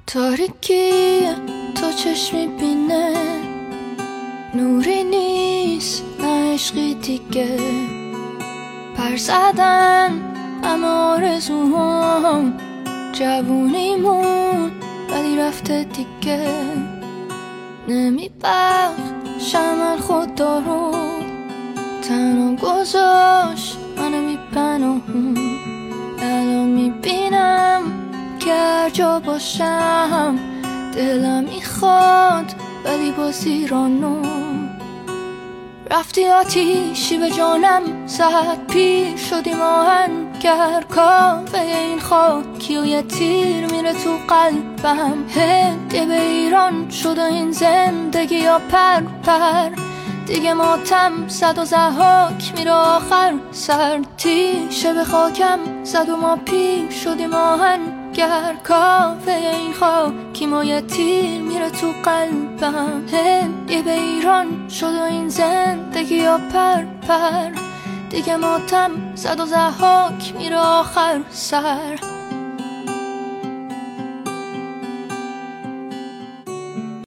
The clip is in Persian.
تاریکی تو چشم میبینه نوری نیست نه عشقی دیگه پر زدن همه آرزوهام جوونیمون ولی رفته دیگه نمیبخشم من خدا رو تنها گذاشت منو میپناهون الان میبینم که هر جا باشم دلم میخواد ولی با زیرانو رفتی آتیشی به جانم زد پیر شدیم آهنگر کافه این خاکی و یه تیر میره تو قلبم هدیه به ایران شد و این زندگی یا پر پر دیگه ماتم زد و زحاک میره آخر سر تیشه به خاکم زد و ما پیر شدیم آهنگر کافه این خاکی ما یه تیر میره تو قلبم هدیه به ایران شد و این زندگی یا پر پر دیگه ماتم زد و زحاک میره آخر سر